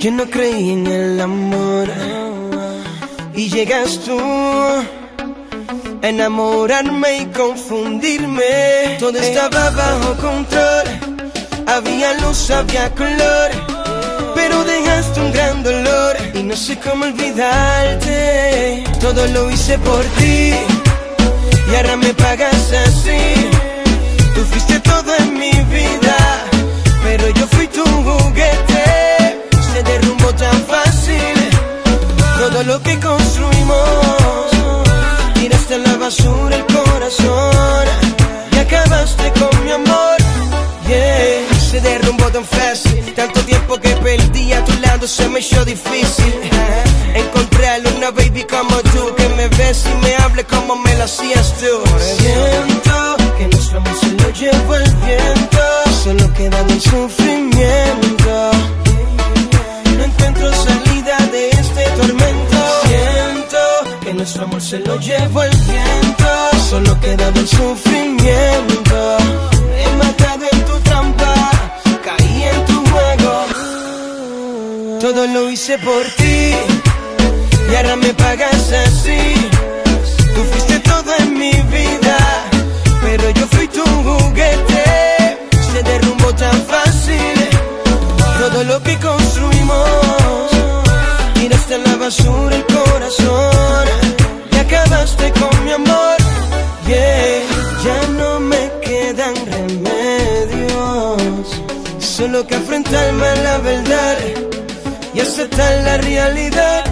Yo no creí en el amor y llegas tú a enamorarme y confundirme. Todo estaba bajo control, había luz, había color, pero dejaste un gran dolor y no sé cómo olvidarte. Todo lo hice por ti y ahora me pagas así. Tú fuiste todo en mi vida, pero yo fui tu juguete. Se derrumbó tan fácil todo lo que construimos. Tiraste a la basura el corazón y acabaste con mi amor. Yeah, se derrumbó tan fácil. Tanto tiempo que perdí a tu lado se me hizo difícil encontrarle una baby como tú, que me ves y me hable como me lo hacías tú. Siento que nuestro amor se lo llevó el viento, solo queda el sufrimiento. No encuentro salida de este tormento. Siento que nuestro amor se lo llevó el viento, solo queda el sufrimiento. He matado en tu trampa, caí en tu juego. Todo lo hice por ti y ahora me pagas así. Tú fuiste todo en mi vida, pero yo fui tu juguete. Se derrumbó tan fácil todo lo que construimos. Tiraste a la basura el corazón y acabaste con mi amor. Yeah, ya no me quedan remedios, solo que enfrentarme a la verdad y aceptar la realidad.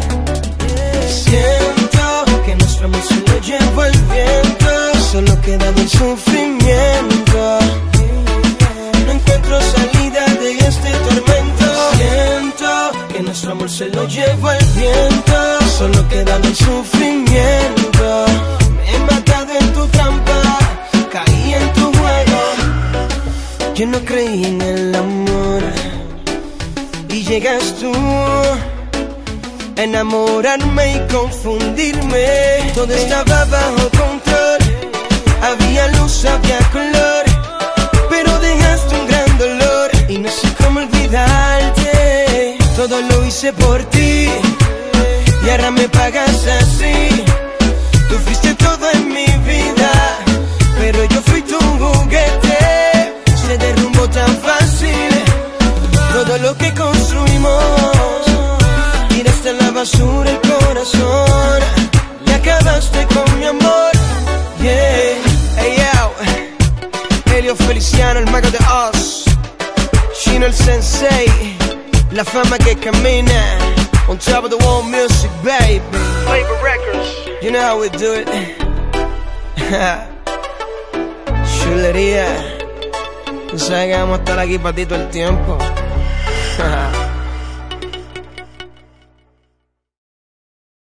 Siento que nuestro amor se lo llevó el viento, solo queda el sufrimiento. No encuentro salida de este tormento. Siento que nuestro amor se lo llevó el viento, solo queda el sufrimiento. Me he matado en tu trampa, caí en tu juego. Yo no creí en el amor y llegas tú a enamorarme y confundirme. Todo estaba bajo control, había luz, había color, pero dejaste un gran dolor y no sé cómo olvidarte. Todo lo hice por ti y ahora me pagas así. Tú fuiste todo en mi vida, pero yo fui tu juguete. Se derrumbó tan fácil todo lo que construimos. Tiraste a la basura el corazón y acabaste con mi amor. Yeah, hey yo, Elio Feliciano, el mago de Oz, Chino el sensei, la fama que camina on top of the world music, baby. Flavor Records, you know how we do it. Chulería, tú sabes que vamos a estar aquí para ti todo el tiempo.